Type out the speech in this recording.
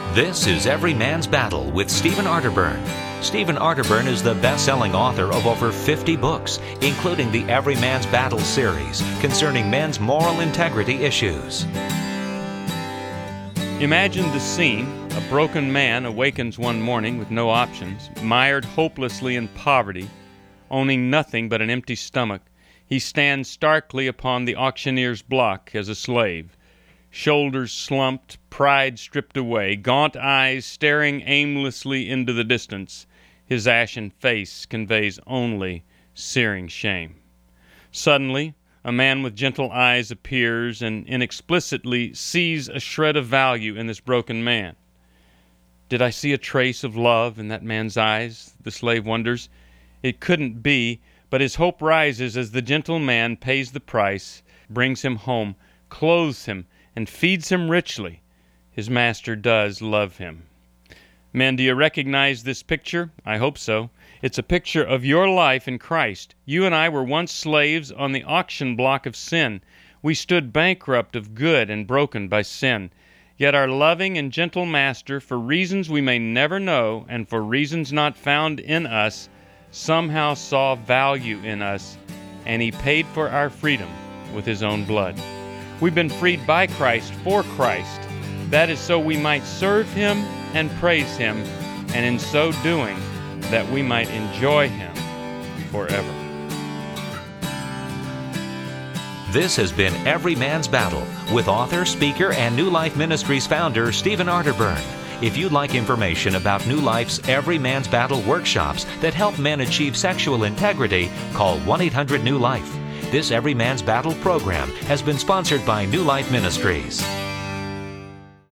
This is Every Man's Battle with Stephen Arterburn. Stephen Arterburn is the best-selling author of over 50 books, including the Every Man's Battle series concerning men's moral integrity issues. Imagine the scene. A broken man awakens one morning with no options, mired hopelessly in poverty, owning nothing but an empty stomach. He stands starkly upon the auctioneer's block as a slave, shoulders slumped, pride stripped away, gaunt eyes staring aimlessly into the distance. His ashen face conveys only searing shame. Suddenly, a man with gentle eyes appears and inexplicitly sees a shred of value in this broken man. Did I see a trace of love in that man's eyes? The slave wonders. It couldn't be, but his hope rises as the gentle man pays the price, brings him home, clothes him, and feeds him richly. His master does love him. Men, do you recognize this picture? I hope so. It's a picture of your life in Christ. You and I were once slaves on the auction block of sin. We stood bankrupt of good and broken by sin. Yet our loving and gentle Master, for reasons we may never know and for reasons not found in us, somehow saw value in us, and He paid for our freedom with His own blood. We've been freed by Christ for Christ. That is so we might serve Him and praise Him, and in so doing, that we might enjoy Him forever. This has been Every Man's Battle with author, speaker, and New Life Ministries founder Stephen Arterburn. If you'd like information about New Life's Every Man's Battle workshops that help men achieve sexual integrity, call 1-800-NEW-LIFE. This Every Man's Battle program has been sponsored by New Life Ministries.